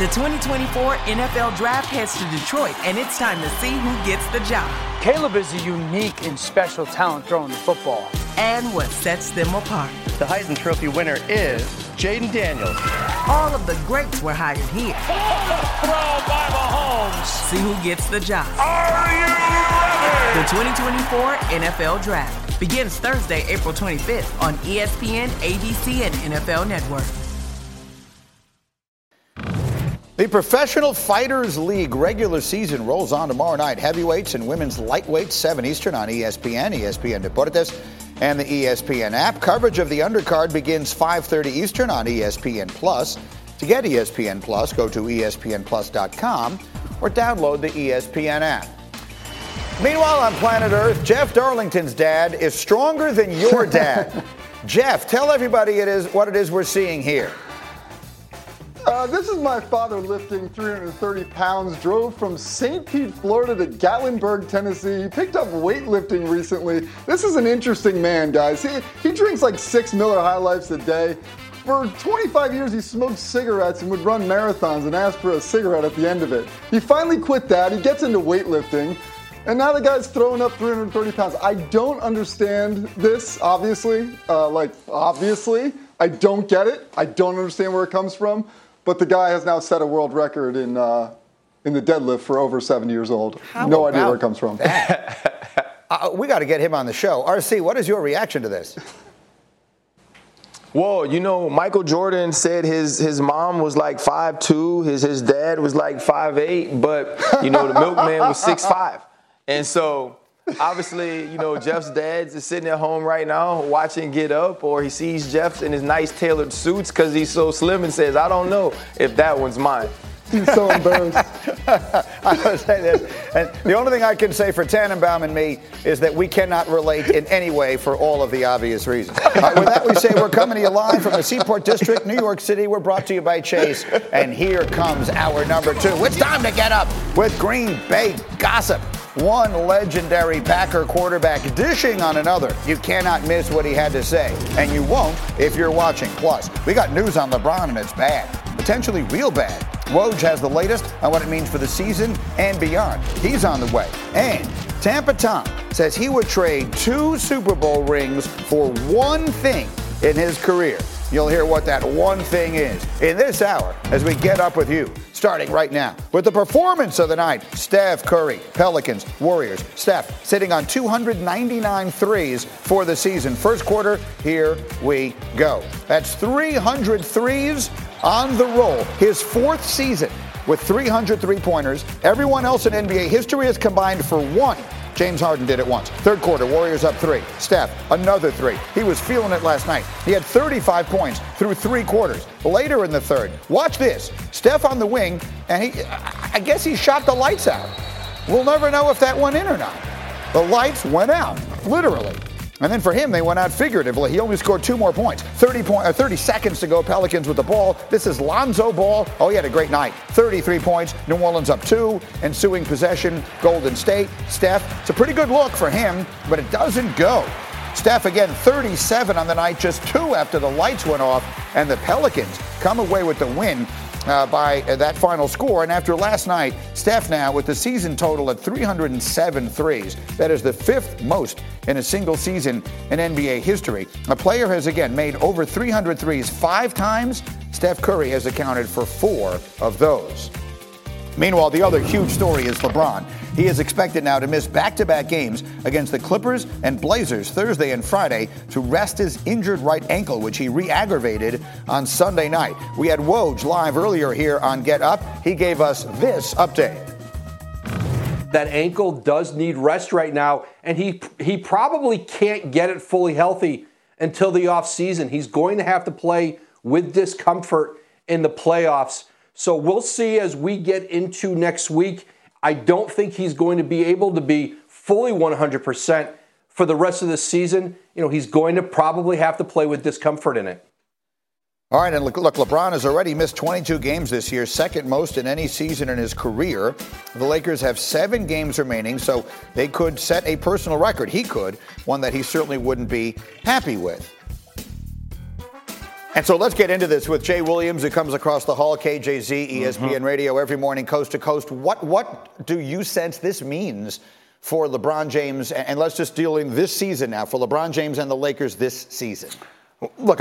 The 2024 NFL Draft heads to Detroit, and it's time to see who gets the job. Caleb is a unique and special talent throwing the football. And what sets them apart. The Heisman Trophy winner is Jaden Daniels. All of the greats were hired here. Throw by Mahomes. See who gets the job. Are you ready? The 2024 NFL Draft begins Thursday, April 25th on ESPN, ABC, and NFL Network. The Professional Fighters League regular season rolls on tomorrow night. Heavyweights and women's lightweights, 7 Eastern on ESPN, ESPN Deportes, and the ESPN app. Coverage of the undercard begins 5:30 Eastern on ESPN Plus. To get ESPN Plus, go to espnplus.com or download the ESPN app. Meanwhile, on planet Earth, Jeff Darlington's dad is stronger than your dad. Jeff, tell everybody what it is we're seeing here. This is my father lifting 330 pounds, drove from St. Pete, Florida to Gatlinburg, Tennessee. He picked up weightlifting recently. This is an interesting man, guys. He drinks like 6 Miller High Lifes a day. For 25 years, he smoked cigarettes and would run marathons and ask for a cigarette at the end of it. He finally quit that. He gets into weightlifting. And now the guy's throwing up 330 pounds. I don't understand this, obviously. Obviously. I don't get it. I don't understand where it comes from. But the guy has now set a world record in the deadlift for over 7 years old. No idea where it comes from. We got to get him on the show. RC, what is your reaction to this? Well, you know, Michael Jordan said his mom was like 5'2", his dad was like 5'8", but, you know, the milkman was 6'5". And so, obviously, you know, Jeff's dad is sitting at home right now watching Get Up, or he sees Jeff in his nice tailored suits because he's so slim and says, I don't know if that one's mine. He's so embarrassed. I would say this, and the only thing I can say for Tannenbaum and me is that we cannot relate in any way for all of the obvious reasons. All right, with that, we say we're coming to you live from the Seaport District, New York City. We're brought to you by Chase, and here comes our number 2. It's time to get up with Green Bay gossip. One legendary Packer quarterback dishing on another. You cannot miss what he had to say, and you won't if you're watching. Plus, we got news on LeBron, and it's bad, potentially real bad. Woj has the latest on what it means for the season and beyond. He's on the way. And Tampa Tom says he would trade 2 Super Bowl rings for one thing in his career. You'll hear what that one thing is in this hour as we get up with you, starting right now with the performance of the night. Steph Curry, Pelicans, Warriors. Steph sitting on 299 threes for the season. First quarter, here we go. That's 300 threes on the roll. His 4th season with 300 three-pointers. Everyone else in NBA history has combined for 1. James Harden did it once. Third quarter, Warriors up 3. Steph, another 3. He was feeling it last night. He had 35 points through 3 quarters. Later in the third, watch this. Steph on the wing, and I guess he shot the lights out. We'll never know if that went in or not. The lights went out, literally. And then for him, they went out figuratively. He only scored 2 more points. 30 seconds to go, Pelicans with the ball. This is Lonzo Ball. Oh, he had a great night. 33 points. New Orleans up 2. Ensuing possession, Golden State. Steph, it's a pretty good look for him, but it doesn't go. Steph, again, 37 on the night, just 2 after the lights went off. And the Pelicans come away with the win by that final score. And after last night, Steph now with the season total at 307 threes. That is the 5th most in a single season in NBA history. A player has, again, made over 300 threes 5 times. Steph Curry has accounted for 4 of those. Meanwhile, the other huge story is LeBron. He is expected now to miss back-to-back games against the Clippers and Blazers Thursday and Friday to rest his injured right ankle, which he re-aggravated on Sunday night. We had Woj live earlier here on Get Up. He gave us this update. That ankle does need rest right now, and he probably can't get it fully healthy until the offseason. He's going to have to play with discomfort in the playoffs. So we'll see as we get into next week. I don't think he's going to be able to be fully 100% for the rest of the season. You know, he's going to probably have to play with discomfort in it. All right, and look, LeBron has already missed 22 games this year, second most in any season in his career. The Lakers have 7 games remaining, so they could set a personal record. He could, one that he certainly wouldn't be happy with. And so let's get into this with Jay Williams, who comes across the hall, KJZ, ESPN Radio, every morning, coast to coast. What do you sense this means for LeBron James? And let's just deal in this season now, for LeBron James and the Lakers this season. Look,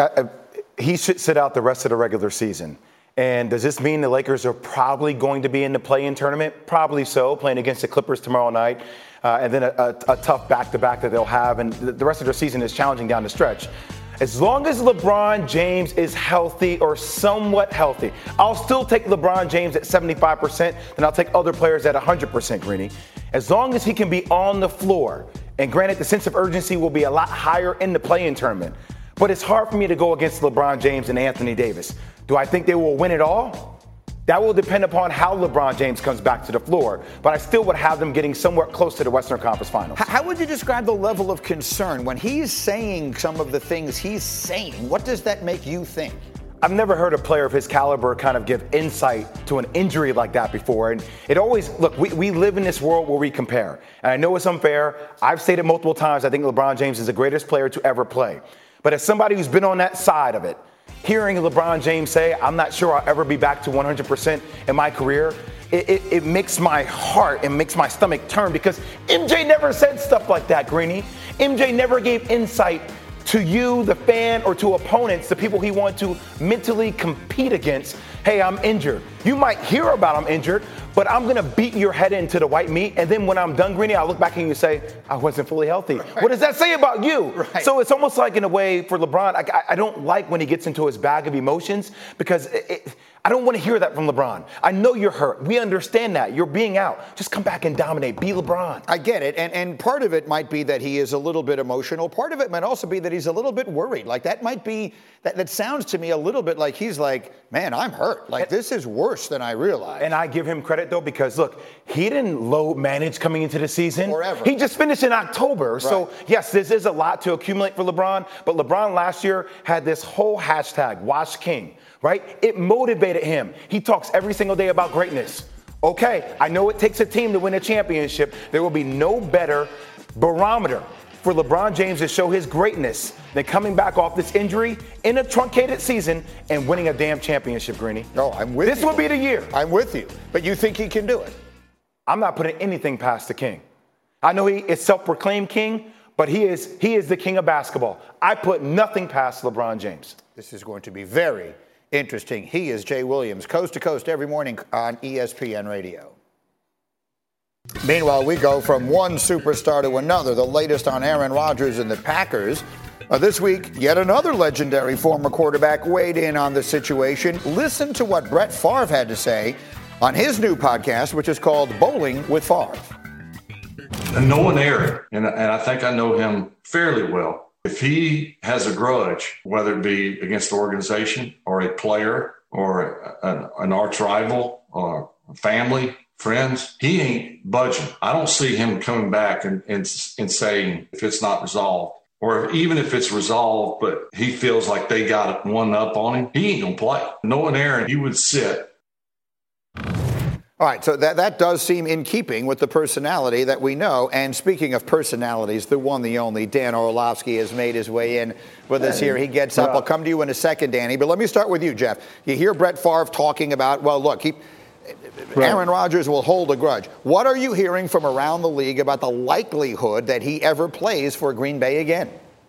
he should sit out the rest of the regular season. And does this mean the Lakers are probably going to be in the play-in tournament? Probably so, playing against the Clippers tomorrow night. And then a tough back-to-back that they'll have. And the rest of their season is challenging down the stretch. As long as LeBron James is healthy or somewhat healthy, I'll still take LeBron James at 75%, and I'll take other players at 100%, Greeny. As long as he can be on the floor, and granted the sense of urgency will be a lot higher in the play-in tournament, but it's hard for me to go against LeBron James and Anthony Davis. Do I think they will win it all? That will depend upon how LeBron James comes back to the floor, but I still would have them getting somewhat close to the Western Conference Finals. How would you describe the level of concern when he's saying some of the things he's saying? What does that make you think? I've never heard a player of his caliber kind of give insight to an injury like that before. And it always, look, we live in this world where we compare. And I know it's unfair. I've stated multiple times I think LeBron James is the greatest player to ever play. But as somebody who's been on that side of it, hearing LeBron James say, I'm not sure I'll ever be back to 100% in my career, it makes my heart and makes my stomach turn, because MJ never said stuff like that, Greeny. MJ never gave insight to you, the fan, or to opponents, the people he wanted to mentally compete against. Hey, I'm injured. You might hear about I'm injured, but I'm going to beat your head into the white meat. And then when I'm done, Greeny, I'll look back and you say, I wasn't fully healthy. Right. What does that say about you? Right. So it's almost like, in a way, for LeBron, I don't like when he gets into his bag of emotions, because I don't want to hear that from LeBron. I know you're hurt. We understand that. You're being out. Just come back and dominate. Be LeBron. I get it. And part of it might be that he is a little bit emotional. Part of it might also be that he's a little bit worried. Like, that might be, that sounds to me a little bit like he's like, man, I'm hurt. Like, this is worse than I realized. And I give him credit, though, because, look, he didn't load manage coming into the season. Forever. He just finished in October. Right. So, yes, this is a lot to accumulate for LeBron. But LeBron last year had this whole hashtag, Wash King. Right? It motivated him. He talks every single day about greatness. Okay, I know it takes a team to win a championship. There will be no better barometer for LeBron James to show his greatness than coming back off this injury in a truncated season and winning a damn championship, Greeny. No, I'm with you. This will be the year. I'm with you. But you think he can do it? I'm not putting anything past the king. I know he is self-proclaimed king, but he is the king of basketball. I put nothing past LeBron James. This is going to be very interesting. He is Jay Williams, coast to coast every morning on ESPN Radio. Meanwhile, we go from one superstar to another. The latest on Aaron Rodgers and the Packers. This week, yet another legendary former quarterback weighed in on the situation. Listen to what Brett Favre had to say on his new podcast, which is called Bowling with Favre. And knowing Aaron, and I think I know him fairly well, if he has a grudge, whether it be against the organization or a player or an arch rival or family, friends, he ain't budging. I don't see him coming back and saying, if it's not resolved, or even if it's resolved, but he feels like they got one up on him, he ain't going to play. Knowing Aaron, he would sit. All right, so that does seem in keeping with the personality that we know. And speaking of personalities, the one, the only, Dan Orlovsky has made his way in with us here. He gets up. I'll come to you in a second, Danny. But let me start with you, Jeff. You hear Brett Favre talking about, well, look, Aaron Rodgers will hold a grudge. What are you hearing from around the league about the likelihood that he ever plays for Green Bay again?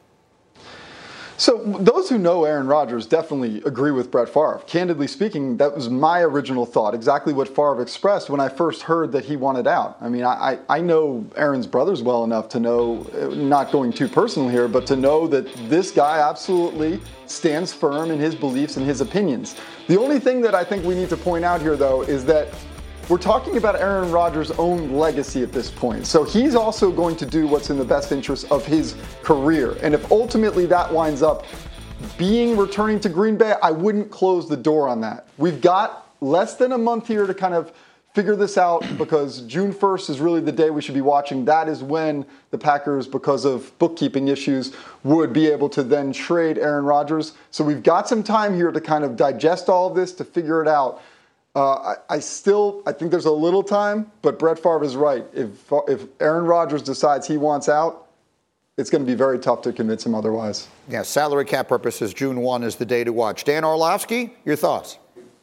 So those who know Aaron Rodgers definitely agree with Brett Favre. Candidly speaking, that was my original thought, exactly what Favre expressed when I first heard that he wanted out. I mean, I know Aaron's brothers well enough to know, not going too personal here, but to know that this guy absolutely stands firm in his beliefs and his opinions. The only thing that I think we need to point out here, though, is that we're talking about Aaron Rodgers' own legacy at this point. So he's also going to do what's in the best interest of his career. And if ultimately that winds up being returning to Green Bay, I wouldn't close the door on that. We've got less than a month here to kind of figure this out, because June 1st is really the day we should be watching. That is when the Packers, because of bookkeeping issues, would be able to then trade Aaron Rodgers. So we've got some time here to kind of digest all of this, to figure it out. I think there's a little time, but Brett Favre is right. If Aaron Rodgers decides he wants out, it's going to be very tough to convince him otherwise. Yeah, salary cap purposes, June 1 is the day to watch. Dan Orlovsky, your thoughts?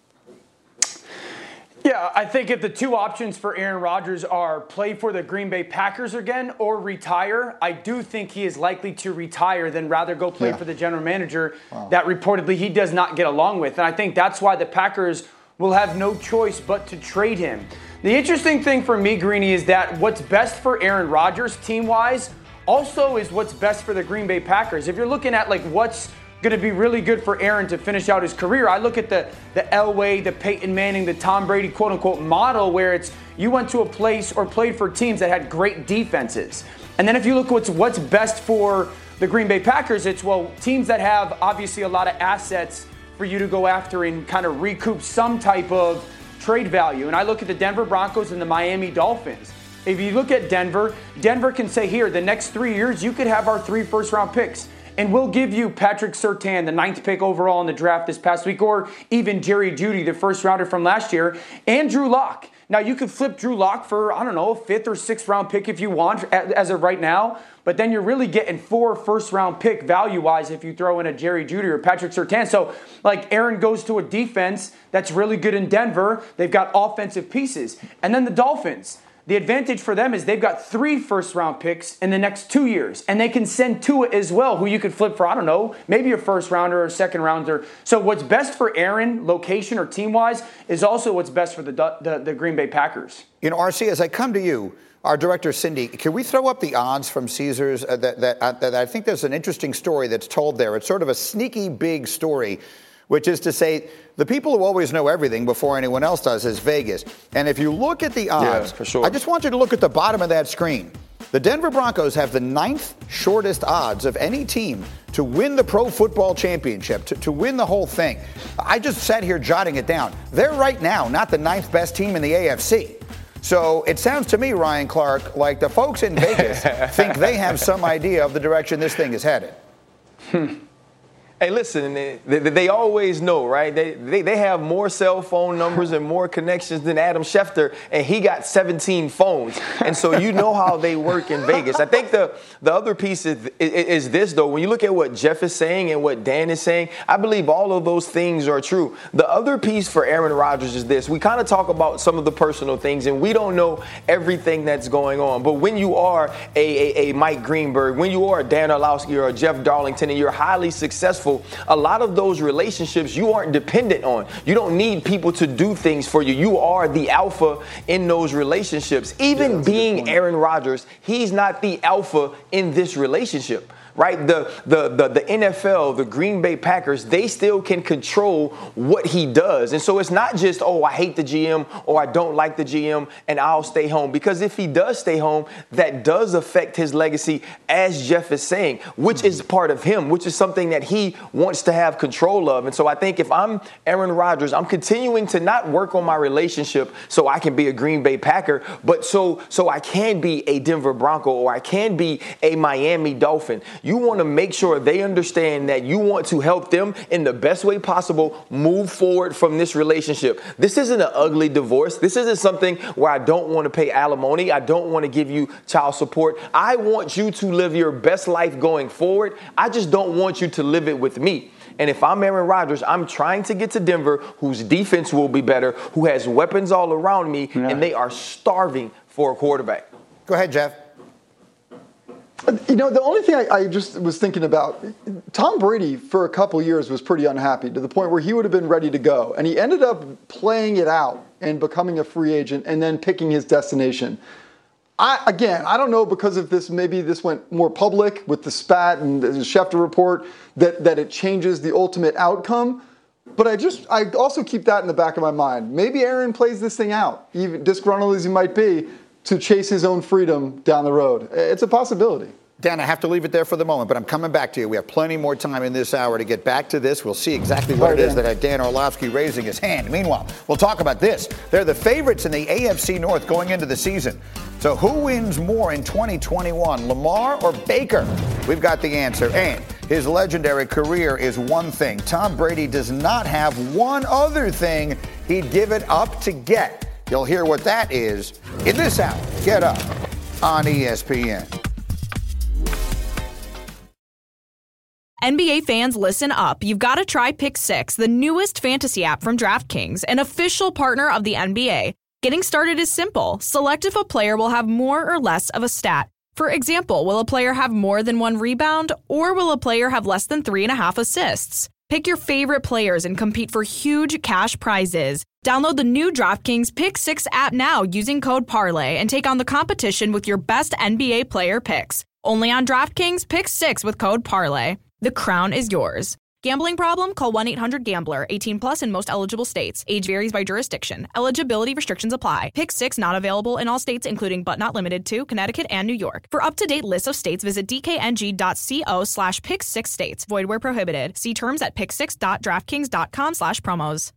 Yeah, I think if the two options for Aaron Rodgers are play for the Green Bay Packers again or retire, I do think he is likely to retire than rather go play for the general manager that reportedly he does not get along with. And I think that's why the Packers will have no choice but to trade him. The interesting thing for me, Greeny, is that what's best for Aaron Rodgers team-wise also is what's best for the Green Bay Packers. If you're looking at like what's going to be really good for Aaron to finish out his career, I look at the Elway, the Peyton Manning, the Tom Brady quote-unquote model where it's you went to a place or played for teams that had great defenses. And then if you look at what's best for the Green Bay Packers, it's, well, teams that have obviously a lot of assets for you to go after and kind of recoup some type of trade value. And I look at the Denver Broncos and the Miami Dolphins. If you look at Denver, Denver can say, here, the next 3 years, you could have our 3 first-round picks. And we'll give you Patrick Surtain, the 9th pick overall in the draft this past week, or even Jerry Jeudy, the first-rounder from last year, and Drew Lock. Now, you could flip Drew Lock for, I don't know, a 5th or 6th round pick if you want as of right now. But then you're really getting 4 first-round pick value-wise if you throw in a Jerry Jeudy or Patrick Surtain. So, like, Aaron goes to a defense that's really good in Denver. They've got offensive pieces. And then the Dolphins. The advantage for them is they've got 3 first-round picks in the next 2 years. And they can send Tua as well, who you could flip for, I don't know, maybe a first-rounder or a second-rounder. So what's best for Aaron, location or team-wise, is also what's best for the Green Bay Packers. You know, RC, as I come to you, our director, Cindy, can we throw up the odds from Caesars? That I think there's an interesting story that's told there. It's sort of a sneaky big story, which is to say the people who always know everything before anyone else does is Vegas. And if you look at the odds, for sure. I just want you to look at the bottom of that screen. The Denver Broncos have the 9th shortest odds of any team to win the Pro Football Championship, to win the whole thing. I just sat here jotting it down. They're right now not the 9th best team in the AFC. So it sounds to me, Ryan Clark, like the folks in Vegas think they have some idea of the direction this thing is headed. Hey, listen, they always know, right? They have more cell phone numbers and more connections than Adam Schefter, and he got 17 phones. And so you know how they work in Vegas. I think the other piece is this, though. When you look at what Jeff is saying and what Dan is saying, I believe all of those things are true. The other piece for Aaron Rodgers is this. We kind of talk about some of the personal things, and we don't know everything that's going on. But when you are a Mike Greenberg, when you are a Dan Orlovsky or a Jeff Darlington, and you're highly successful, a lot of those relationships you aren't dependent on. You don't need people to do things for you. You are the alpha in those relationships. Even being Aaron Rodgers, he's not the alpha in this relationship. Right? The NFL, the Green Bay Packers, they still can control what he does. And so it's not just, oh, I hate the GM or I don't like the GM and I'll stay home. Because if he does stay home, that does affect his legacy, as Jeff is saying, which is part of him, which is something that he wants to have control of. And so I think if I'm Aaron Rodgers, I'm continuing to not work on my relationship so I can be a Green Bay Packer, but so I can be a Denver Bronco or I can be a Miami Dolphin. You want to make sure they understand that you want to help them in the best way possible move forward from this relationship. This isn't an ugly divorce. This isn't something where I don't want to pay alimony. I don't want to give you child support. I want you to live your best life going forward. I just don't want you to live it with me. And if I'm Aaron Rodgers, I'm trying to get to Denver, whose defense will be better, who has weapons all around me, and they are starving for a quarterback. Go ahead, Jeff. You know, the only thing I just was thinking about, Tom Brady for a couple years was pretty unhappy to the point where he would have been ready to go. And he ended up playing it out and becoming a free agent and then picking his destination. I don't know, because of this, maybe this went more public with the spat and the Schefter report, that it changes the ultimate outcome. But I also keep that in the back of my mind. Maybe Aaron plays this thing out, even disgruntled as he might be, to chase his own freedom down the road. It's a possibility. Dan, I have to leave it there for the moment, but I'm coming back to you. We have plenty more time in this hour to get back to this. We'll see exactly what it is that Dan Orlovsky raising his hand. Meanwhile, we'll talk about this. They're the favorites in the AFC North going into the season. So who wins more in 2021, Lamar or Baker? We've got the answer. And his legendary career is one thing. Tom Brady does not have one other thing he'd give it up to get. You'll hear what that is in this hour. Get Up on ESPN. NBA fans, listen up. You've got to try Pick 6, the newest fantasy app from DraftKings, an official partner of the NBA. Getting started is simple. Select if a player will have more or less of a stat. For example, will a player have more than 1 rebound, or will a player have less than 3.5 assists? Pick your favorite players and compete for huge cash prizes. Download the new DraftKings Pick 6 app now using code PARLAY and take on the competition with your best NBA player picks. Only on DraftKings Pick 6 with code PARLAY. The crown is yours. Gambling problem? Call 1-800-GAMBLER. 18 plus in most eligible states. Age varies by jurisdiction. Eligibility restrictions apply. Pick 6 not available in all states, including but not limited to Connecticut and New York. For up-to-date lists of states, visit dkng.co/pick6states. Void where prohibited. See terms at pick6.draftkings.com/promos.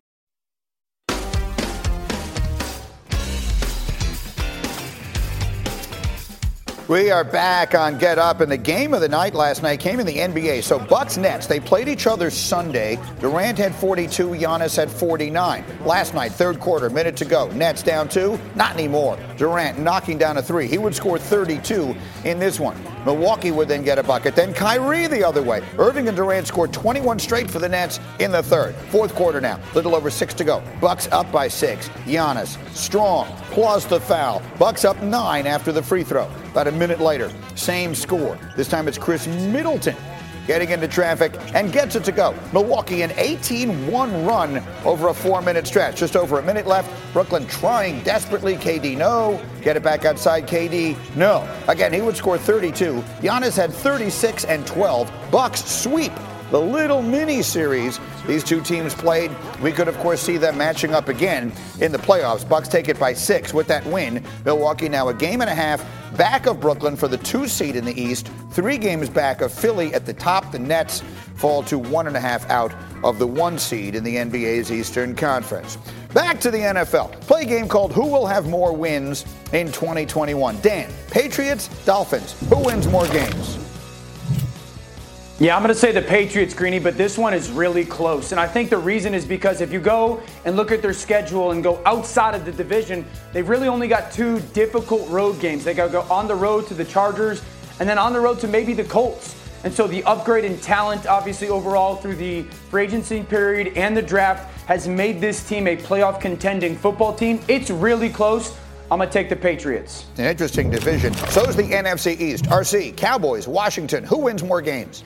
We are back on Get Up, and the game of the night last night came in the NBA. So Bucks Nets, they played each other Sunday. Durant had 42, Giannis had 49. Last night, third quarter, minute to go. Nets down 2, not anymore. Durant knocking down a 3. He would score 32 in this one. Milwaukee would then get a bucket. Then Kyrie the other way. Irving and Durant scored 21 straight for the Nets in the third. Fourth quarter now, little over 6 to go. Bucks up by 6. Giannis, strong, plus the foul. Bucks up 9 after the free throw. About a minute later, same score. This time it's Chris Middleton getting into traffic and gets it to go. Milwaukee an 18-1 run over a 4-minute stretch. Just over a minute left. Brooklyn trying desperately. KD, no. Get it back outside. KD, no. Again, he would score 32. Giannis had 36 and 12. Bucks sweep the little mini series these two teams played. We could, of course, see them matching up again in the playoffs. Bucks take it by 6 with that win. Milwaukee now a game and a half back of Brooklyn for the 2 seed in the East. 3 games back of Philly at the top. The Nets fall to 1.5 out of the 1 seed in the NBA's Eastern Conference. Back to the NFL. Play a game called Who Will Have More Wins in 2021? Dan, Patriots, Dolphins. Who wins more games? Yeah, I'm going to say the Patriots, Greeny, but this one is really close. And I think the reason is because if you go and look at their schedule and go outside of the division, they've really only got 2 difficult road games. They got to go on the road to the Chargers and then on the road to maybe the Colts. And so the upgrade in talent, obviously overall through the free agency period and the draft, has made this team a playoff contending football team. It's really close. I'm going to take the Patriots. An interesting division. So is the NFC East. RC, Cowboys, Washington. Who wins more games?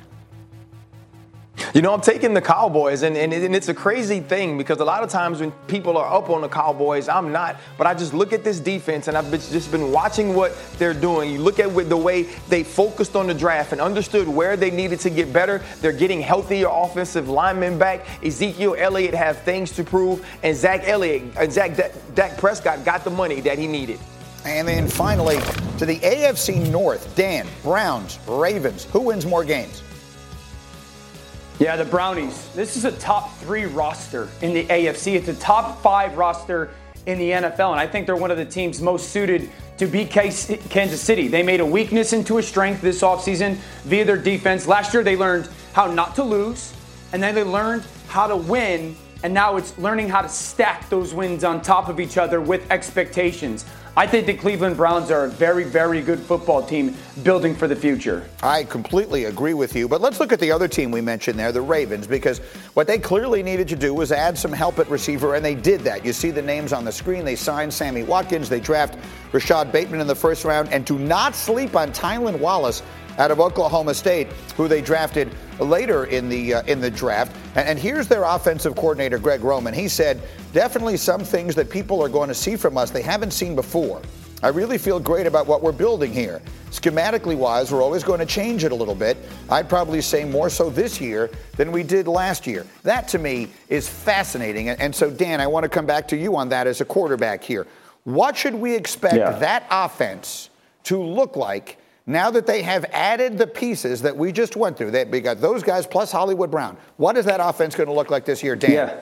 You know, I'm taking the Cowboys, and it's a crazy thing because a lot of times when people are up on the Cowboys, I'm not. But I just look at this defense, and I've just been watching what they're doing. You look at the way they focused on the draft and understood where they needed to get better. They're getting healthier offensive linemen back. Ezekiel Elliott have things to prove, and Dak Prescott got the money that he needed. And then finally, to the AFC North. Dan, Browns, Ravens. Who wins more games? Yeah, the Brownies. This is a top 3 roster in the AFC. It's a top 5 roster in the NFL, and I think they're one of the teams most suited to beat Kansas City. They made a weakness into a strength this offseason via their defense. Last year, they learned how not to lose, and then they learned how to win, and now it's learning how to stack those wins on top of each other with expectations. I think the Cleveland Browns are a very, very good football team building for the future. I completely agree with you. But let's look at the other team we mentioned there, the Ravens, because what they clearly needed to do was add some help at receiver, and they did that. You see the names on the screen. They signed Sammy Watkins. They draft Rashad Bateman in the first round. And do not sleep on Tylan Wallace out of Oklahoma State, who they drafted later in the draft. And here's their offensive coordinator, Greg Roman. He said, definitely some things that people are going to see from us they haven't seen before. I really feel great about what we're building here. Schematically wise, we're always going to change it a little bit. I'd probably say more so this year than we did last year. That to me is fascinating. And so, Dan, I want to come back to you on that as a quarterback here. What should we expect that offense to look like now that they have added the pieces that we just went through? We got those guys plus Hollywood Brown. What is that offense going to look like this year, Dan? Yeah.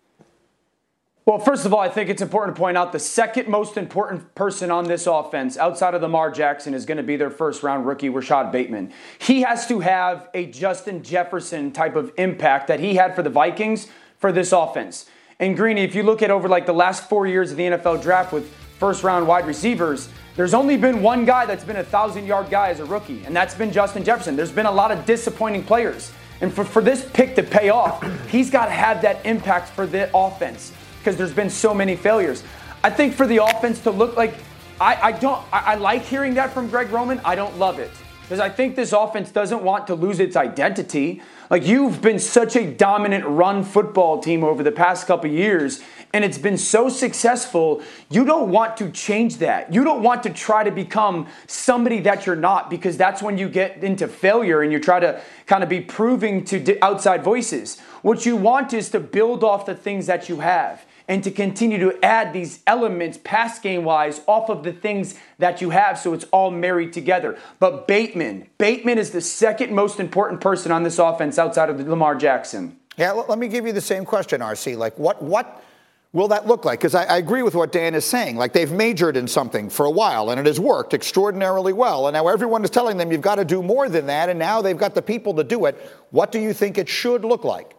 Well, first of all, I think it's important to point out the second most important person on this offense outside of Lamar Jackson is going to be their first-round rookie, Rashad Bateman. He has to have a Justin Jefferson type of impact that he had for the Vikings for this offense. And Greeny, if you look at over like the last 4 years of the NFL draft with first-round wide receivers, there's only been one guy that's been a 1,000-yard guy as a rookie, and that's been Justin Jefferson. There's been a lot of disappointing players. And for this pick to pay off, he's got to have that impact for the offense because there's been so many failures. I think for the offense to look like, I like hearing that from Greg Roman. I don't love it because I think this offense doesn't want to lose its identity. Like, you've been such a dominant run football team over the past couple of years, and it's been so successful. You don't want to change that. You don't want to try to become somebody that you're not, because that's when you get into failure and you try to kind of be proving to outside voices. What you want is to build off the things that you have and to continue to add these elements pass game wise off of the things that you have, so it's all married together. But Bateman is the second most important person on this offense outside of Lamar Jackson. Yeah, let me give you the same question, RC. Like, what will that look like? Because I agree with what Dan is saying. Like, they've majored in something for a while, and it has worked extraordinarily well. And now everyone is telling them you've got to do more than that, and now they've got the people to do it. What do you think it should look like?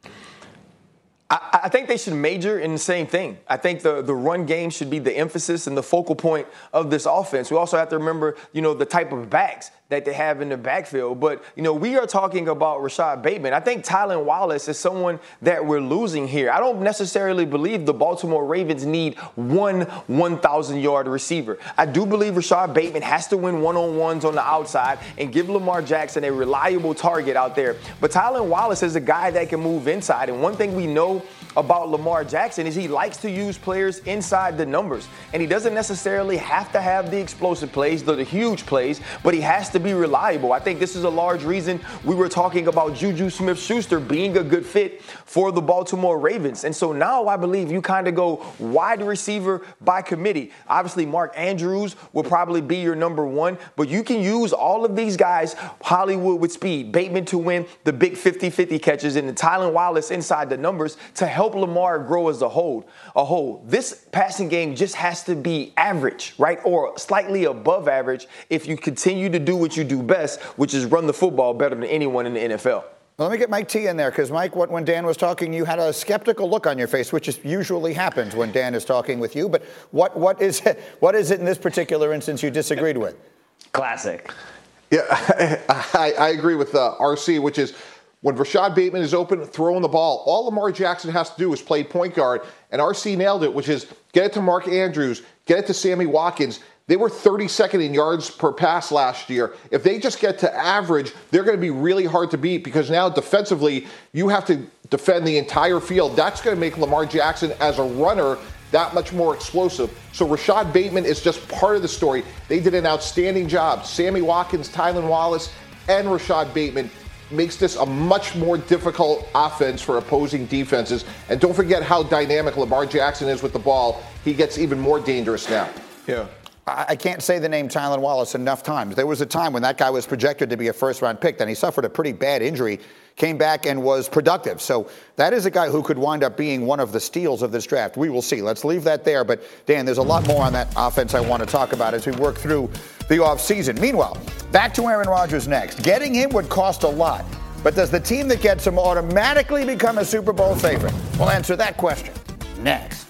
I think they should major in the same thing. I think the run game should be the emphasis and the focal point of this offense. We also have to remember, the type of backs that they have in the backfield. But, we are talking about Rashad Bateman. I think Tylan Wallace is someone that we're losing here. I don't necessarily believe the Baltimore Ravens need one 1,000-yard receiver. I do believe Rashad Bateman has to win one-on-ones on the outside and give Lamar Jackson a reliable target out there. But Tylan Wallace is a guy that can move inside. And one thing we know about Lamar Jackson is he likes to use players inside the numbers. And he doesn't necessarily have to have the explosive plays, the huge plays, but he has to be reliable. I think this is a large reason we were talking about Juju Smith-Schuster being a good fit for the Baltimore Ravens. And so now I believe you kind of go wide receiver by committee. Obviously, Mark Andrews will probably be your number one, but you can use all of these guys, Hollywood with speed, Bateman to win the big 50-50 catches, and the Tylan Wallace inside the numbers to help Lamar grow as a whole. This passing game just has to be average, right? Or slightly above average if you continue to do what you do best, which is run the football better than anyone in the NFL. Well, let me get Mike T in there, because, Mike, when Dan was talking, you had a skeptical look on your face, which usually happens when Dan is talking with you. But what is it in this particular instance you disagreed with? Classic. Yeah, I agree with RC, which is when Rashad Bateman is open, throwing the ball, all Lamar Jackson has to do is play point guard. And RC nailed it, which is get it to Mark Andrews, get it to Sammy Watkins. They were 32nd in yards per pass last year. If they just get to average, they're going to be really hard to beat, because now defensively, you have to defend the entire field. That's going to make Lamar Jackson as a runner that much more explosive. So Rashad Bateman is just part of the story. They did an outstanding job. Sammy Watkins, Tylan Wallace, and Rashad Bateman makes this a much more difficult offense for opposing defenses. And don't forget how dynamic Lamar Jackson is with the ball. He gets even more dangerous now. Yeah. I can't say the name Tylan Wallace enough times. There was a time when that guy was projected to be a first-round pick, then he suffered a pretty bad injury, came back and was productive. So that is a guy who could wind up being one of the steals of this draft. We will see. Let's leave that there. But, Dan, there's a lot more on that offense I want to talk about as we work through the offseason. Meanwhile, back to Aaron Rodgers next. Getting him would cost a lot. But does the team that gets him automatically become a Super Bowl favorite? We'll answer that question next.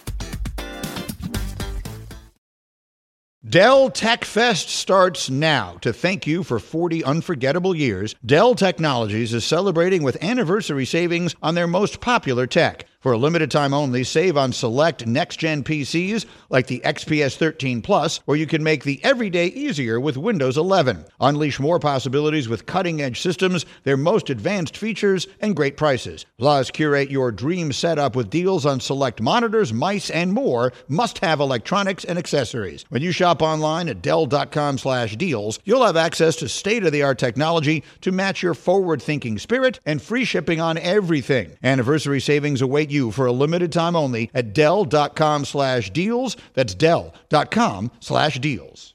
Dell Tech Fest starts now. To thank you for 40 unforgettable years, Dell Technologies is celebrating with anniversary savings on their most popular tech. For a limited time only, save on select next-gen PCs like the XPS 13 Plus, where you can make the everyday easier with Windows 11. Unleash more possibilities with cutting-edge systems, their most advanced features, and great prices. Plus, curate your dream setup with deals on select monitors, mice, and more must-have electronics and accessories. When you shop online at Dell.com/deals, you'll have access to state-of-the-art technology to match your forward-thinking spirit and free shipping on everything. Anniversary savings await you for a limited time only at Dell.com/deals. That's Dell.com/deals.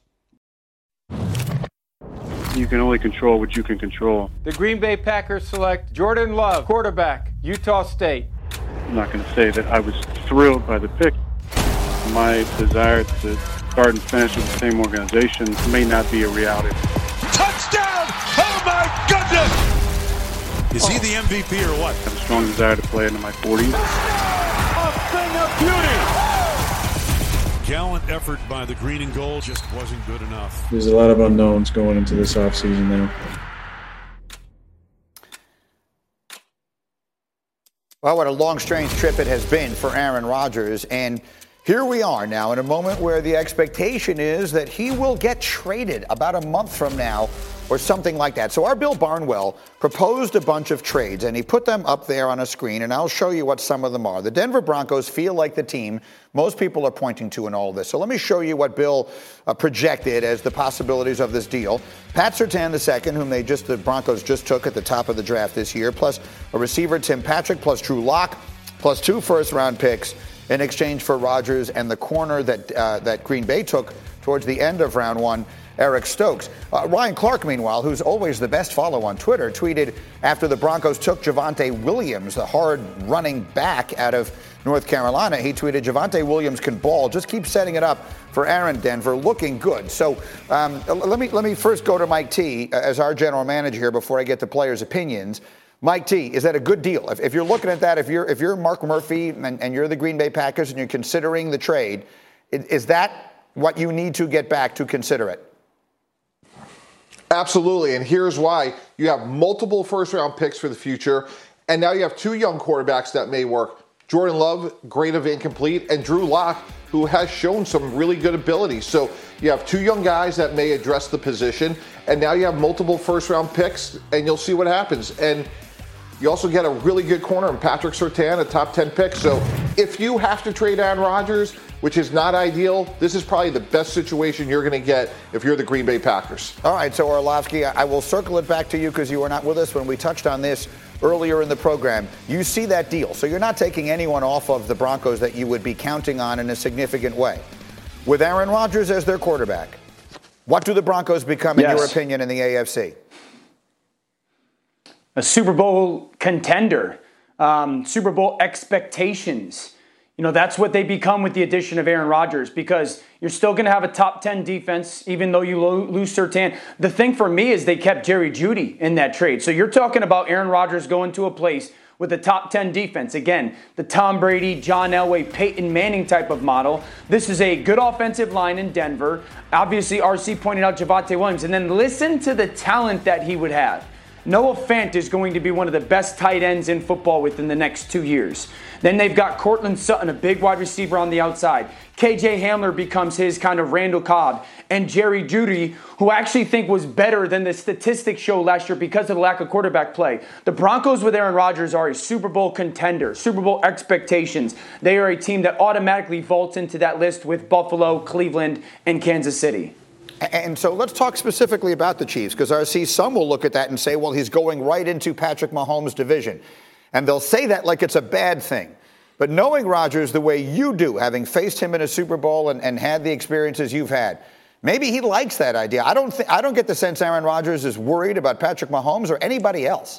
You can only control what you can control. The Green Bay Packers select Jordan Love, quarterback, Utah State. I'm not going to say that I was thrilled by the pick. My desire to start and finish with the same organization may not be a reality. Touchdown! Oh my goodness! Is he the MVP or what? I have a strong desire to play into my 40s. A thing of beauty! Gallant effort by the green and gold just wasn't good enough. There's a lot of unknowns going into this offseason now. Well, what a long, strange trip it has been for Aaron Rodgers. And here we are now in a moment where the expectation is that he will get traded about a month from now or something like that. So our Bill Barnwell proposed a bunch of trades, and he put them up there on a screen, and I'll show you what some of them are. The Denver Broncos feel like the team most people are pointing to in all of this. So let me show you what Bill projected as the possibilities of this deal. Pat Surtain II, whom the Broncos just took at the top of the draft this year, plus a receiver, Tim Patrick, plus Drew Lock, plus 2 first-round picks in exchange for Rodgers and the corner that Green Bay took towards the end of round 1, Eric Stokes. Ryan Clark, meanwhile, who's always the best follow on Twitter, tweeted after the Broncos took Javonte Williams, the hard running back out of North Carolina. He tweeted, Javonte Williams can ball. Just keep setting it up for Aaron, Denver. Looking good. So let me first go to Mike T as our general manager here before I get to players' opinions. Mike T, is that a good deal? If you're looking at that, if you're Mark Murphy and you're the Green Bay Packers and you're considering the trade, is that what you need to get back to consider it? Absolutely, and here's why. You have multiple first-round picks for the future, and now you have 2 young quarterbacks that may work. Jordan Love, great of incomplete, and Drew Lock, who has shown some really good ability. So you have 2 young guys that may address the position, and now you have multiple first-round picks, and you'll see what happens. And you also get a really good corner in Patrick Surtain, a top 10 pick. So if you have to trade Aaron Rodgers, which is not ideal, this is probably the best situation you're going to get if you're the Green Bay Packers. All right, so Orlovsky, I will circle it back to you because you were not with us when we touched on this earlier in the program. You see that deal, so you're not taking anyone off of the Broncos that you would be counting on in a significant way. With Aaron Rodgers as their quarterback, what do the Broncos become, in your opinion, in the AFC? A Super Bowl contender, Super Bowl expectations. You know, that's what they become with the addition of Aaron Rodgers, because you're still going to have a top 10 defense, even though you lose Surtain. The thing for me is they kept Jerry Jeudy in that trade. So you're talking about Aaron Rodgers going to a place with a top 10 defense. Again, the Tom Brady, John Elway, Peyton Manning type of model. This is a good offensive line in Denver. Obviously, RC pointed out Javonte Williams. And then listen to the talent that he would have. Noah Fant is going to be one of the best tight ends in football within the next 2 years. Then they've got Cortland Sutton, a big wide receiver on the outside. KJ Hamler becomes his kind of Randall Cobb. And Jerry Jeudy, who I actually think was better than the statistics show last year because of the lack of quarterback play. The Broncos with Aaron Rodgers are a Super Bowl contender, Super Bowl expectations. They are a team that automatically vaults into that list with Buffalo, Cleveland, and Kansas City. And so let's talk specifically about the Chiefs, because I see some will look at that and say, well, he's going right into Patrick Mahomes' division. And they'll say that like it's a bad thing. But knowing Rodgers the way you do, having faced him in a Super Bowl and had the experiences you've had, maybe he likes that idea. I don't get the sense Aaron Rodgers is worried about Patrick Mahomes or anybody else.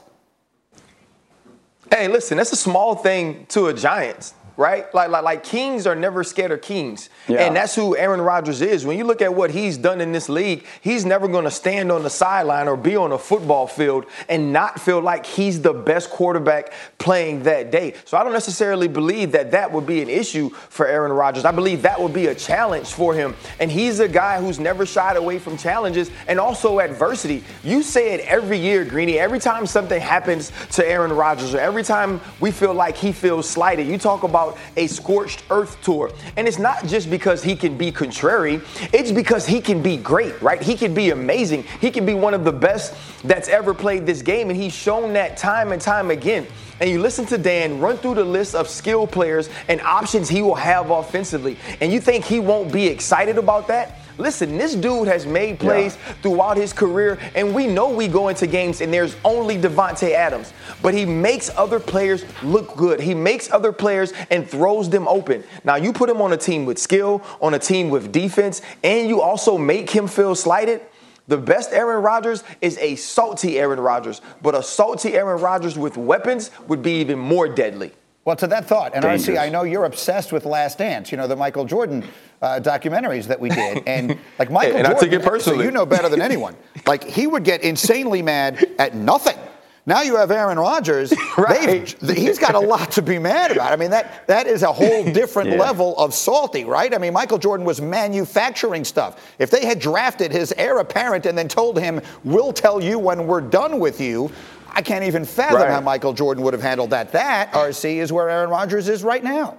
Hey, listen, that's a small thing to a Giants. Right? Like kings are never scared of kings. Yeah. And that's who Aaron Rodgers is. When you look at what he's done in this league, he's never going to stand on the sideline or be on a football field and not feel like he's the best quarterback playing that day. So I don't necessarily believe that would be an issue for Aaron Rodgers. I believe that would be a challenge for him. And he's a guy who's never shied away from challenges and also adversity. You say it every year, Greeny. Every time something happens to Aaron Rodgers or every time we feel like he feels slighted, you talk about a scorched earth tour. And it's not just because he can be contrary, it's because he can be great, right? He can be amazing. He can be one of the best that's ever played this game, and he's shown that time and time again. And you listen to Dan run through the list of skill players and options he will have offensively, and you think he won't be excited about that? Listen, this dude has made plays throughout his career, and we know we go into games and there's only Davante Adams. But he makes other players look good. He makes other players and throws them open. Now, you put him on a team with skill, on a team with defense, and you also make him feel slighted. The best Aaron Rodgers is a salty Aaron Rodgers, but a salty Aaron Rodgers with weapons would be even more deadly. Well, to that thought, and Dangerous. RC, I know you're obsessed with Last Dance, you know, the Michael Jordan documentaries that we did. And like Michael Jordan, I took it personally. So you know better than anyone. Like, he would get insanely mad at nothing. Now you have Aaron Rodgers. Right. He's got a lot to be mad about. I mean, that is a whole different level of salty, right? I mean, Michael Jordan was manufacturing stuff. If they had drafted his heir apparent and then told him, we'll tell you when we're done with you, I can't even fathom how Michael Jordan would have handled that. That, RC, is where Aaron Rodgers is right now.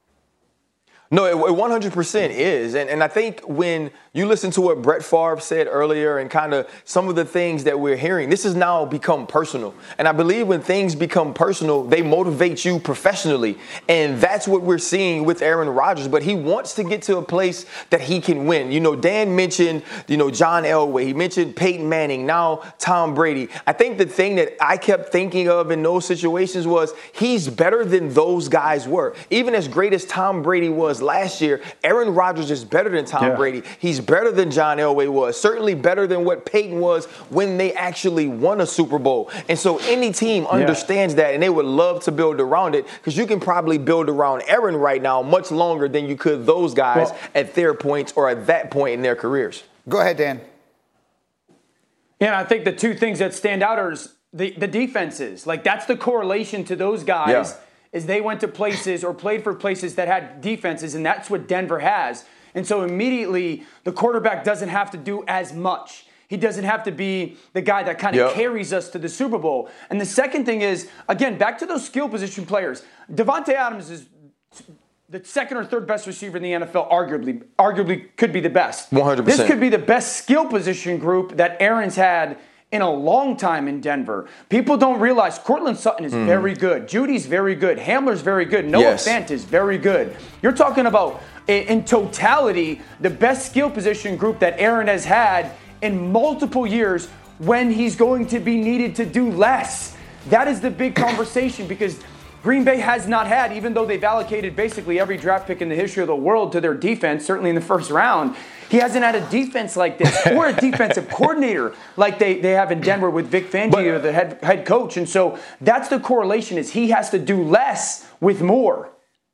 No, it 100% is. And I think when you listen to what Brett Favre said earlier and kind of some of the things that we're hearing, this has now become personal. And I believe when things become personal, they motivate you professionally. And that's what we're seeing with Aaron Rodgers. But he wants to get to a place that he can win. You know, Dan mentioned, John Elway. He mentioned Peyton Manning, now Tom Brady. I think the thing that I kept thinking of in those situations was he's better than those guys were. Even as great as Tom Brady was last year, Aaron Rodgers is better than Tom Brady. He's better than John Elway was. Certainly better than what Peyton was when they actually won a Super Bowl. And so any team understands that, and they would love to build around it because you can probably build around Aaron right now much longer than you could those guys at their points or at that point in their careers. Go ahead, Dan. Yeah, I think the two things that stand out are the defenses. Like, that's the correlation to those guys. Yeah. Is they went to places or played for places that had defenses, and that's what Denver has. And so immediately the quarterback doesn't have to do as much. He doesn't have to be the guy that kind of carries us to the Super Bowl. And the second thing is, again, back to those skill position players. Davante Adams is the second or third best receiver in the NFL, arguably could be the best. 100%. This could be the best skill position group that Aaron's had in a long time in Denver. People don't realize Courtland Sutton is very good. Judy's very good. Hamler's very good. Noah Fant is very good. You're talking about, in totality, the best skill position group that Aaron has had in multiple years when he's going to be needed to do less. That is the big conversation because Green Bay has not had, even though they've allocated basically every draft pick in the history of the world to their defense, certainly in the first round, he hasn't had a defense like this or a defensive coordinator like they have in Denver with Vic Fangio, the head coach. And so that's the correlation is he has to do less with more.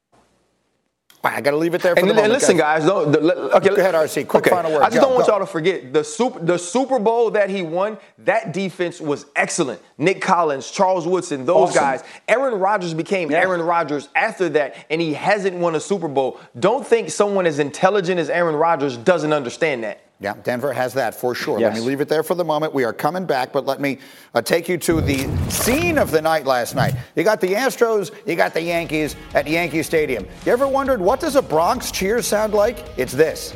I got to leave it there for the moment. And listen, guys. Go ahead, RC. Quick final word. I just don't want y'all to forget the Super Bowl that he won. That defense was excellent. Nick Collins, Charles Woodson, those guys. Aaron Rodgers became Aaron Rodgers after that, and he hasn't won a Super Bowl. Don't think someone as intelligent as Aaron Rodgers doesn't understand that. Yeah, Denver has that for sure. Let me leave it there for the moment. We are coming back, but let me take you to the scene of the night last night. You got the Astros, you got the Yankees at Yankee Stadium. You ever wondered what does a Bronx cheer sound like? It's this.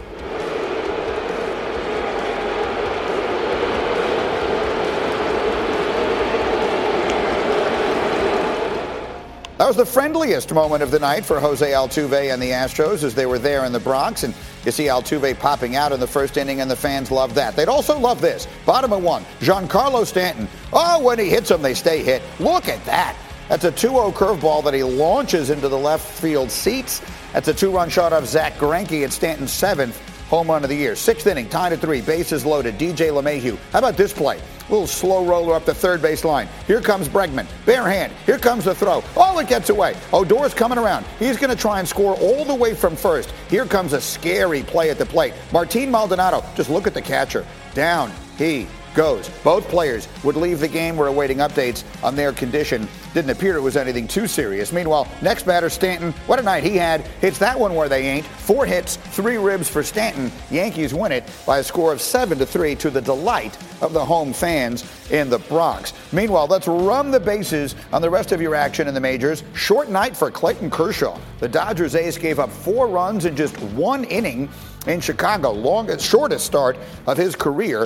That was the friendliest moment of the night for Jose Altuve and the Astros as they were there in the Bronx. And you see Altuve popping out in the first inning, and the fans love that. They'd also love this. Bottom of one, Giancarlo Stanton. Oh, when he hits them, they stay hit. Look at that. That's a 2-0 curveball that he launches into the left field seats. That's a 2-run shot off Zach Greinke at Stanton's 7th home run of the year. 6th inning, tied at 3, bases loaded. DJ LeMahieu. How about this play? A little slow roller up the third base line. Here comes Bregman. Bare hand. Here comes the throw. Oh, it gets away. Odor's coming around. He's going to try and score all the way from first. Here comes a scary play at the plate. Martin Maldonado. Just look at the catcher. Down he goes. Both players would leave the game. We're awaiting updates on their condition. Didn't appear it was anything too serious. Meanwhile, next batter, Stanton. What a night he had. Hits that one where they ain't. 4 hits, 3 ribs for Stanton. Yankees win it by a score of 7-3 to the delight of the home fans in the Bronx. Meanwhile, let's run the bases on the rest of your action in the majors. Short night for Clayton Kershaw. The Dodgers ace gave up 4 runs in just 1 inning in Chicago. Shortest start of his career.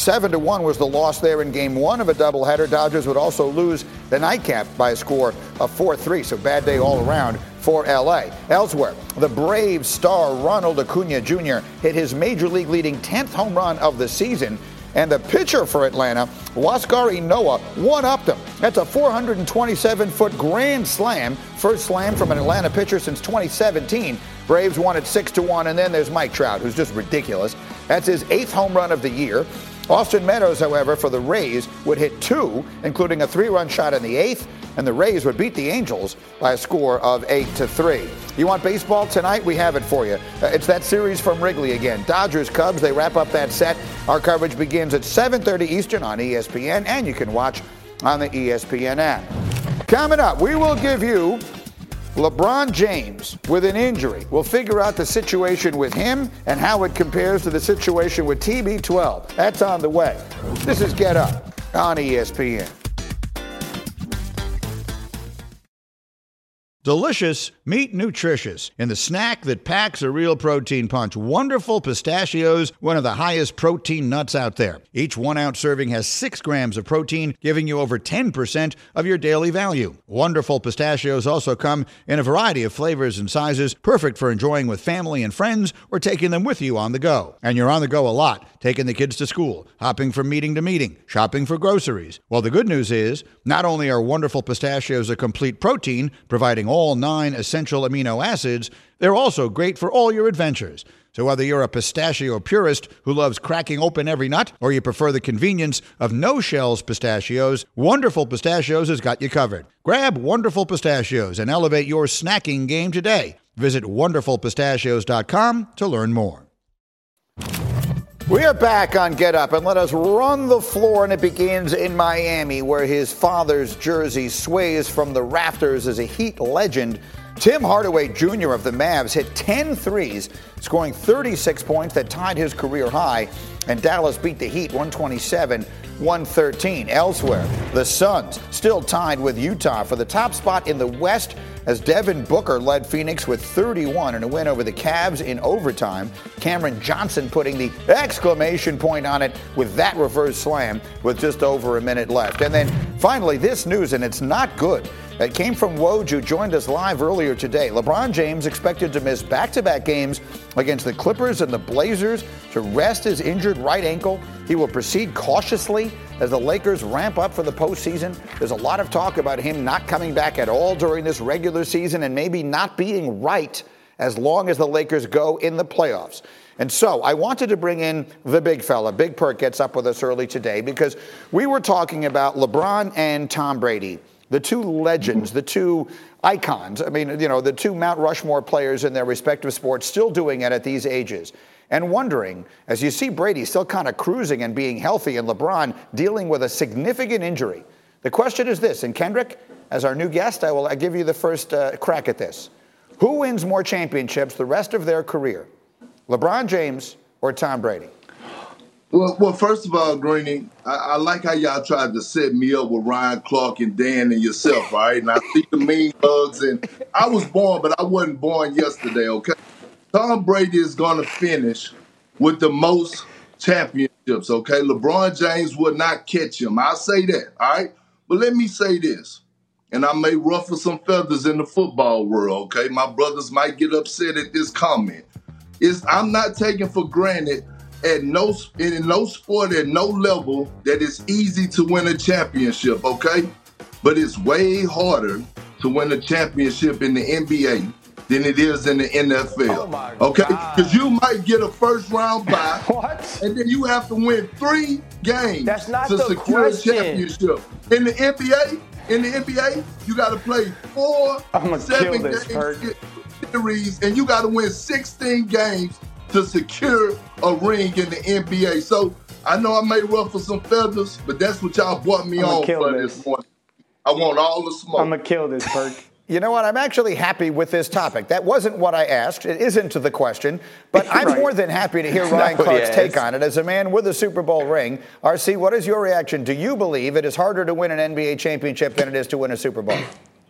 7-1 was the loss there in game 1 of a doubleheader. Dodgers would also lose the nightcap by a score of 4-3. So bad day all around for L.A. Elsewhere, the Braves star Ronald Acuna Jr. hit his major league leading 10th home run of the season. And the pitcher for Atlanta, Huascar Ynoa, one-upped him. That's a 427-foot grand slam. First slam from an Atlanta pitcher since 2017. Braves won it 6-1. And then there's Mike Trout, who's just ridiculous. That's his 8th home run of the year. Austin Meadows, however, for the Rays, would hit 2, including a 3-run shot in the 8th, and the Rays would beat the Angels by a score of 8-3. You want baseball tonight? We have it for you. It's that series from Wrigley again. Dodgers-Cubs, they wrap up that set. Our coverage begins at 7:30 Eastern on ESPN, and you can watch on the ESPN app. Coming up, we will give you LeBron James with an injury. We'll figure out the situation with him and how it compares to the situation with TB12. That's on the way. This is Get Up on ESPN. Delicious, meet nutritious in the snack that packs a real protein punch. Wonderful Pistachios, one of the highest protein nuts out there. Each 1 ounce serving has 6 grams of protein, giving you over 10% of your daily value. Wonderful Pistachios also come in a variety of flavors and sizes, perfect for enjoying with family and friends or taking them with you on the go. And you're on the go a lot, taking the kids to school, hopping from meeting to meeting, shopping for groceries. Well, the good news is, not only are Wonderful Pistachios a complete protein, providing all 9 essential amino acids, they're also great for all your adventures. So whether you're a pistachio purist who loves cracking open every nut, or you prefer the convenience of no-shells pistachios, Wonderful Pistachios has got you covered. Grab Wonderful Pistachios and elevate your snacking game today. Visit wonderfulpistachios.com to learn more. We are back on Get Up, and let us run the floor, and it begins in Miami, where his father's jersey sways from the rafters as a Heat legend. Tim Hardaway Jr. of the Mavs hit 10 threes, scoring 36 points that tied his career high, and Dallas beat the Heat 127-113. Elsewhere, the Suns still tied with Utah for the top spot in the West as Devin Booker led Phoenix with 31 in a win over the Cavs in overtime. Cameron Johnson putting the exclamation point on it with that reverse slam with just over a minute left. And then finally, this news, and it's not good. It came from Woj, who joined us live earlier today. LeBron James expected to miss back-to-back games against the Clippers and the Blazers to rest his injured right ankle. He will proceed cautiously as the Lakers ramp up for the postseason. There's a lot of talk about him not coming back at all during this regular season and maybe not being right as long as the Lakers go in the playoffs. And so I wanted to bring in the big fella. Big Perk gets up with us early today because we were talking about LeBron and Tom Brady, the two legends, the two icons. I mean, you know, the two Mount Rushmore players in their respective sports still doing it at these ages. And wondering, as you see Brady still kind of cruising and being healthy and LeBron dealing with a significant injury, the question is this, and Kendrick, as our new guest, I give you the first crack at this. Who wins more championships the rest of their career, LeBron James or Tom Brady? Well, first of all, Greeny, I like how y'all tried to set me up with Ryan Clark and Dan and yourself, all right? And I see the mean bugs, and I was born, but I wasn't born yesterday, okay? Tom Brady is going to finish with the most championships, okay? LeBron James will not catch him. I'll say that, all right? But let me say this, and I may ruffle some feathers in the football world, okay? My brothers might get upset at this comment. I'm not taking for granted in no sport, at no level, that it's easy to win a championship, okay? But it's way harder to win a championship in the NBA than it is in the NFL, okay? Because you might get a first-round bye, and then you have to win 3 games to secure a championship. In the NBA, you got to play 7 games series, and you got to win 16 games to secure a ring in the NBA. So I know I may ruffle some feathers, but that's what y'all brought me on for this morning. I want all the smoke. I'm going to kill this, Perk. You know what? I'm actually happy with this topic. That wasn't what I asked. It isn't the question. But I'm more than happy to hear Ryan Clark's take on it. As a man with a Super Bowl ring, RC, what is your reaction? Do you believe it is harder to win an NBA championship than it is to win a Super Bowl?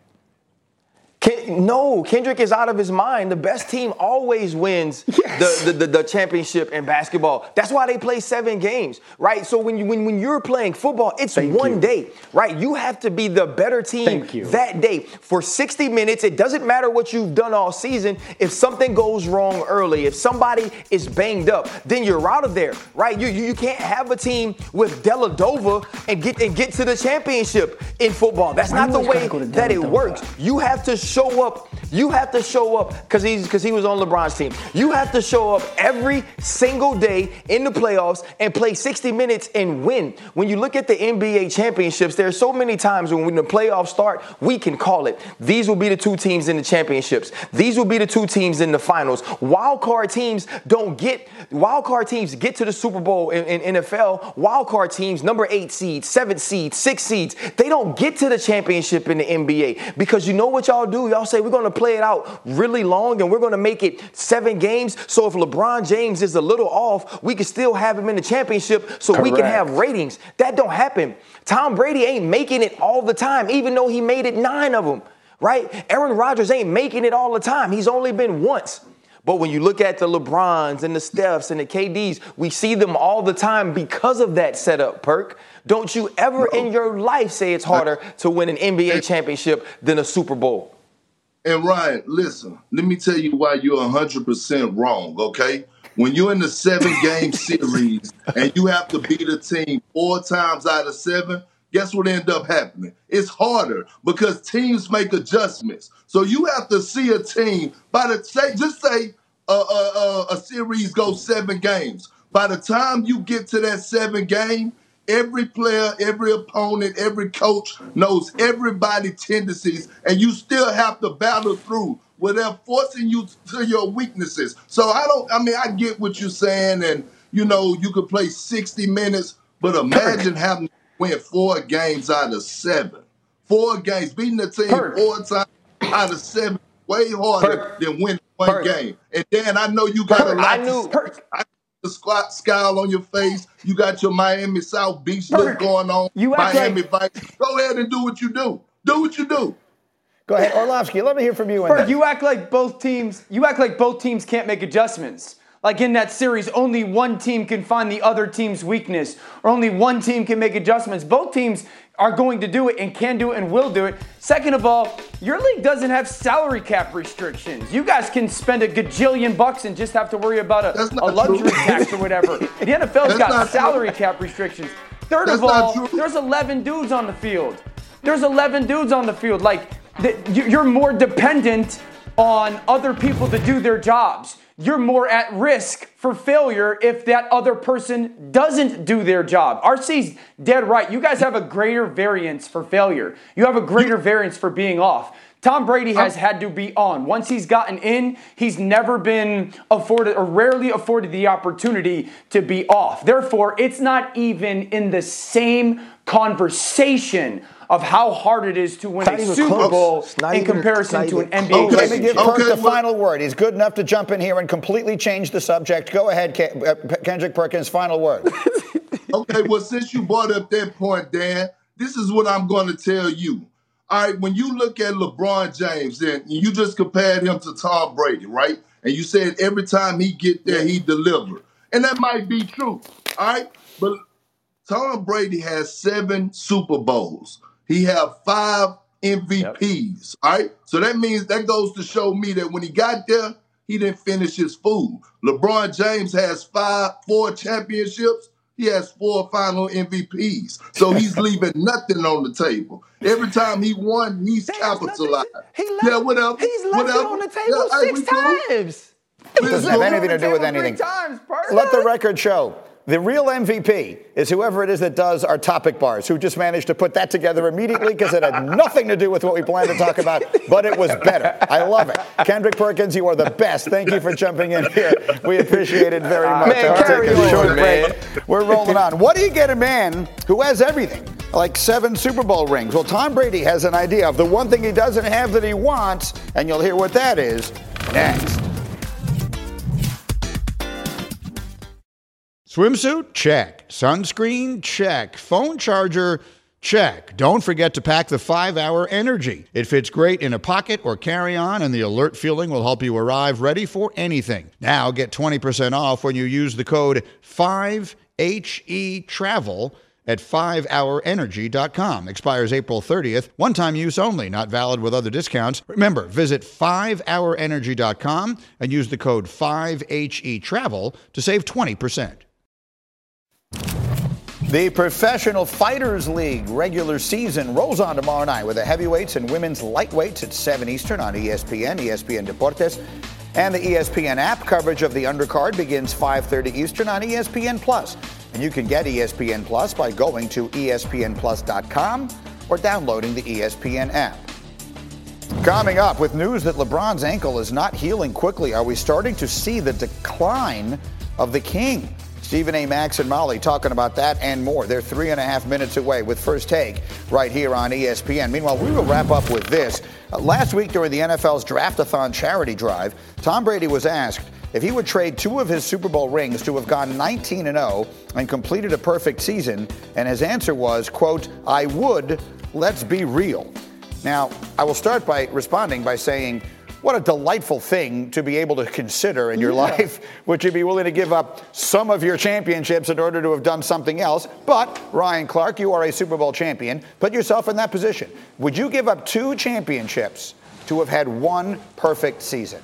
No, Kendrick is out of his mind. The best team always wins the championship in basketball. That's why they play 7 games, right? So when you're playing football, it's one day, right? You have to be the better team that day for 60 minutes. It doesn't matter what you've done all season. If something goes wrong early, if somebody is banged up, then you're out of there, right? You can't have a team with Dellavedova and get to the championship in football. That's not the way that it works. You have to show up. You have to show up because he was on LeBron's team. You have to show up every single day in the playoffs and play 60 minutes and win. When you look at the NBA championships, there are so many times when the playoffs start, we can call it. These will be the 2 teams in the championships. These will be the 2 teams in the finals. Wildcard teams get to the Super Bowl in NFL. Wildcard teams, number 8 seeds, 7 seeds, 6 seeds, they don't get to the championship in the NBA because you know what y'all do? Y'all say we're going to play it out really long and we're going to make it 7 games. So if LeBron James is a little off, we can still have him in the championship so we can have ratings. That don't happen. Tom Brady ain't making it all the time, even though he made it 9 of them. right? Aaron Rodgers ain't making it all the time. He's only been once. But when you look at the LeBrons and the Stephs and the KDs, we see them all the time because of that setup, Perk. Don't you ever in your life say it's harder to win an NBA championship than a Super Bowl. And Ryan, listen, let me tell you why you're 100% wrong, okay? When you're in the 7-game series and you have to beat a team 4 times out of 7, guess what ended up happening? It's harder because teams make adjustments. So you have to see a team just say a series goes 7 games. By the time you get to that 7th game, every player, every opponent, every coach knows everybody's tendencies, and you still have to battle through where they're forcing you to your weaknesses. So I get what you're saying, and, you could play 60 minutes, but imagine having to win 4 games out of 7. 4 games, beating the team 4 times out of 7, way harder than winning 1 game. And Dan, I know you got a lot the scowl on your face. You got your Miami South Beach look going on. Miami Vice. Go ahead and do what you do. Do what you do. Go ahead, Orlovsky. Let me hear from you. You act like both teams can't make adjustments. Like in that series, only one team can find the other team's weakness, or only one team can make adjustments. Both teams are going to do it and can do it and will do it. Second of all, your league doesn't have salary cap restrictions. You guys can spend $1 gajillion and just have to worry about a luxury tax or whatever. The NFL's got salary cap restrictions. Third of all, there's 11 dudes on the field. Like, you're more dependent on other people to do their jobs. You're more at risk for failure if that other person doesn't do their job. RC's dead right. You guys have a greater variance for failure. You have a greater variance for being off. Tom Brady has had to be on. Once he's gotten in, he's never been afforded or rarely afforded the opportunity to be off. Therefore, it's not even in the same conversation of how hard it is to win a Super Bowl in comparison to an NBA championship. Let me give Perk the final word. He's good enough to jump in here and completely change the subject. Go ahead, Kendrick Perkins, final word. Okay, well, since you brought up that point, Dan, this is what I'm going to tell you. All right, when you look at LeBron James, and you just compared him to Tom Brady, right? And you said every time he get there, he deliver. And that might be true, all right? But Tom Brady has 7 Super Bowls. He have 5 MVPs, all right? So that means that goes to show me that when he got there, he didn't finish his food. LeBron James has 4 championships. He has 4 final MVPs. So he's leaving nothing on the table. Every time he won, he's capitalized. He's left it on the table 6 times. It doesn't have anything to do with anything. Let the record show. The real MVP is whoever it is that does our topic bars, who just managed to put that together immediately because it had nothing to do with what we planned to talk about, but it was better. I love it. Kendrick Perkins, you are the best. Thank you for jumping in here. We appreciate it very much. Man, carry on, short break. We're rolling on. What do you get a man who has everything? Like 7 Super Bowl rings. Well, Tom Brady has an idea of the one thing he doesn't have that he wants, and you'll hear what that is next. Swimsuit? Check. Sunscreen? Check. Phone charger? Check. Don't forget to pack the 5-Hour Energy. It fits great in a pocket or carry-on, and the alert feeling will help you arrive ready for anything. Now get 20% off when you use the code 5HETRAVEL at 5hourenergy.com. Expires April 30th. One-time use only. Not valid with other discounts. Remember, visit 5hourenergy.com and use the code 5HETRAVEL to save 20%. The Professional Fighters League regular season rolls on tomorrow night with the heavyweights and women's lightweights at 7 Eastern on ESPN, ESPN Deportes, and the ESPN app. Coverage of the undercard begins 5:30 Eastern on ESPN Plus. And you can get ESPN Plus by going to ESPNplus.com or downloading the ESPN app. Coming up, with news that LeBron's ankle is not healing quickly, are we starting to see the decline of the King? Stephen A. Max and Molly talking about that and more. They're 3.5 minutes away with First Take right here on ESPN. Meanwhile, we will wrap up with this. Last week during the NFL's Draft-a-thon charity drive, Tom Brady was asked if he would trade 2 of his Super Bowl rings to have gone 19-0 and completed a perfect season, and his answer was, quote, "I would, let's be real." Now, I will start by responding by saying, what a delightful thing to be able to consider in your life. Would you be willing to give up some of your championships in order to have done something else? But, Ryan Clark, you are a Super Bowl champion. Put yourself in that position. Would you give up 2 championships to have had 1 perfect season?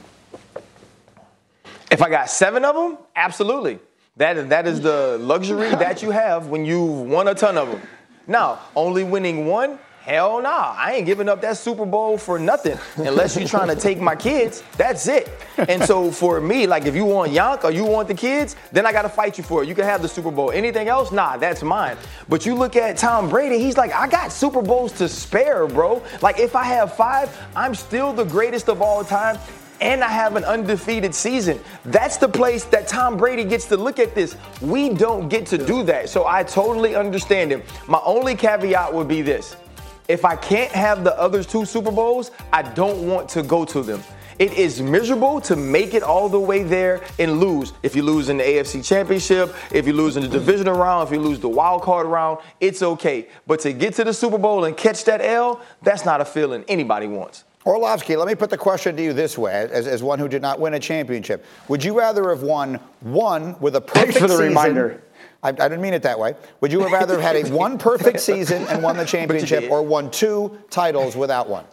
If I got 7 of them, absolutely. That is the luxury that you have when you've won a ton of them. Now, only winning 1? Hell nah, I ain't giving up that Super Bowl for nothing. Unless you're trying to take my kids, that's it. And so for me, like if you want Yonk or you want the kids, then I got to fight you for it. You can have the Super Bowl. Anything else, nah, that's mine. But you look at Tom Brady, he's like, I got Super Bowls to spare, bro. Like if I have 5, I'm still the greatest of all time. And I have an undefeated season. That's the place that Tom Brady gets to look at this. We don't get to do that. So I totally understand him. My only caveat would be this. If I can't have the other 2 Super Bowls, I don't want to go to them. It is miserable to make it all the way there and lose. If you lose in the AFC Championship, if you lose in the divisional round, if you lose the wild card round, it's okay. But to get to the Super Bowl and catch that L, that's not a feeling anybody wants. Orlovsky, let me put the question to you this way, as one who did not win a championship. Would you rather have won 1 with a perfect season? Thanks for the reminder. I didn't mean it that way. Would you have rather had a 1 perfect season and won the championship, or won 2 titles without 1?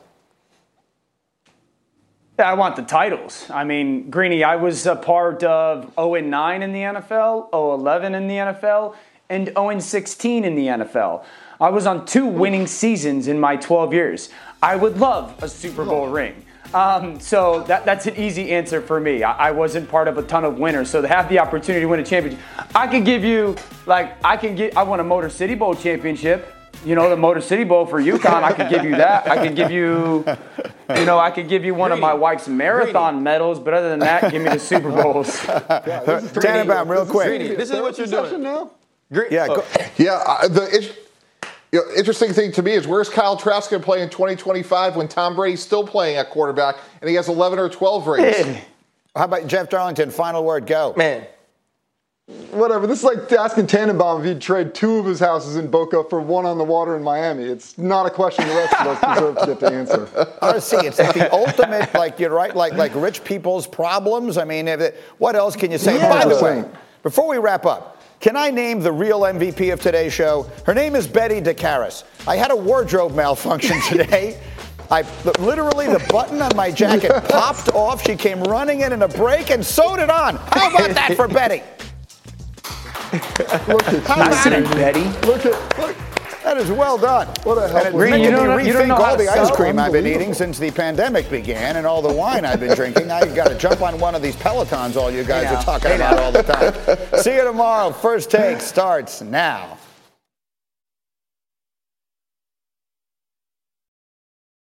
Yeah, I want the titles. I mean, Greeny, I was a part of 0-9 in the NFL, 0-11 in the NFL, and 0-16 in the NFL. I was on 2 winning seasons in my 12 years. I would love a Super Bowl ring. So that's an easy answer for me. I wasn't part of a ton of winners, so to have the opportunity to win a championship, I could give you, I won a Motor City Bowl championship. You know, the Motor City Bowl for UConn, I could give you that. I could give you, I could give you one of my wife's marathon medals, but other than that, give me the Super Bowls. Tannenbaum, real quick. This is what you're doing. Now? The interesting thing to me is where's Kyle Trask going to play in 2025 when Tom Brady's still playing at quarterback and he has 11 or 12 rings? How about Jeff Darlington? Final word, go. Man. Whatever. This is like asking Tannenbaum if he'd trade 2 of his houses in Boca for 1 on the water in Miami. It's not a question the rest of us deserve to get to answer. RC, it's like the ultimate, you're right, like rich people's problems. I mean, what else can you say? Yeah. By the way, before we wrap up, can I name the real MVP of today's show? Her name is Betty DeCaris. I had a wardrobe malfunction today. Literally, the button on my jacket popped off. She came running in a break and sewed it on. How about that for Betty? Look at you, Betty. Look. That is well done. What a help. Green, you don't rethink know all the ice sew? cream I've been eating since the pandemic began and all the wine I've been drinking. I got to jump on one of these Pelotons all you guys are talking about all the time. See you tomorrow. First Take starts now.